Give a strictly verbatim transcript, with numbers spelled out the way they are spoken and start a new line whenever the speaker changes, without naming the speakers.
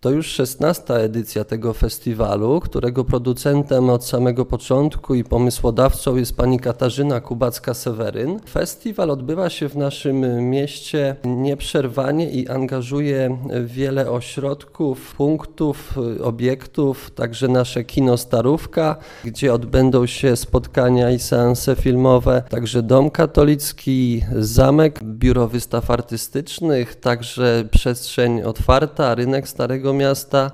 To już szesnasta edycja tego festiwalu, którego producentem od samego początku i pomysłodawcą jest pani Katarzyna Kubacka-Seweryn. Festiwal odbywa się w naszym mieście nieprzerwanie i angażuje wiele ośrodków, punktów, obiektów, także nasze kino Starówka, gdzie odbędą się spotkania i seanse filmowe, także Dom Katolicki, Zamek, Biuro Wystaw Artystycznych, także przestrzeń otwarta, rynek Starego Miasta.